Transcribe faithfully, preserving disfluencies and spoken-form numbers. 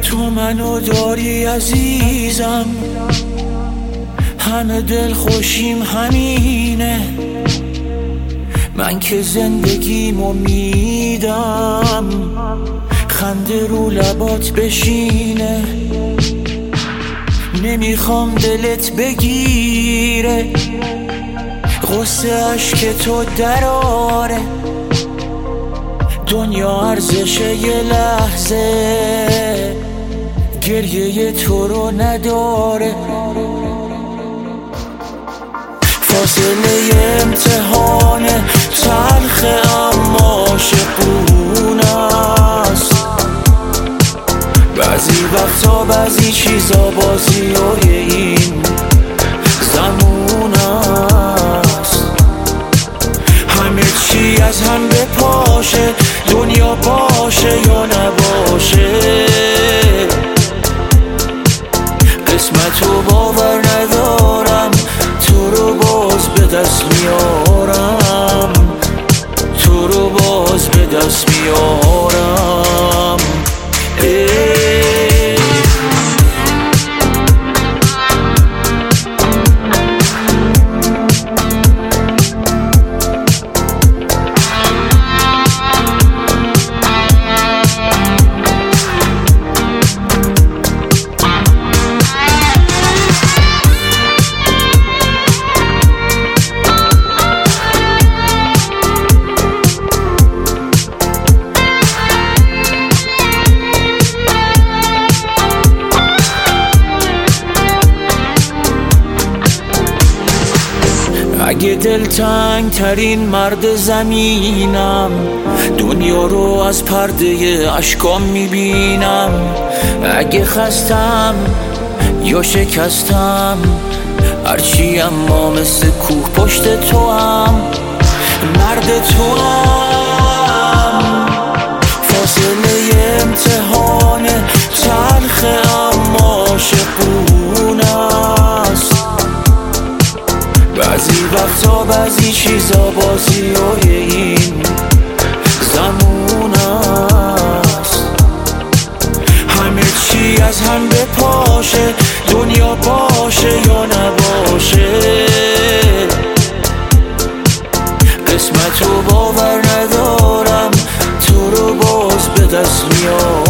تو منو داری عزیزم، همه دل خوشیم همینه. من که زندگیمو میدم، خنده رو لبات بشینه. نمیخوام دلت بگیره، غصه عشق تو دراره. دنیا ارزش یه لحظه گریه تو رو نداره. فاصله امتحان تلخ اما عاشقونه است. بعضی وقتا بعضی چیزا بازی های این زمان است. همه چی از هم بپاشه، دنیا باشه یا نباشه. قسمتو باور ندارم، تو رو باز به دست میارم، تو رو باز به دست میارم. اگه دلتنگ ترین مرد زمینم، دنیا رو از پرده اشکام میبینم. اگه خستم یا شکستم، هرچی اما مثل کوه پشت تو هم، مرد تو هم. فاصله امتحان تلخ اما عاشقونه است. بعضی وقتا بعضی چیزا بازی های این زمان است. همه چی از هم بپاشه، دنیا باشه یا نباشه. قسمتو باور ندارم، تو رو باز به دست میارم.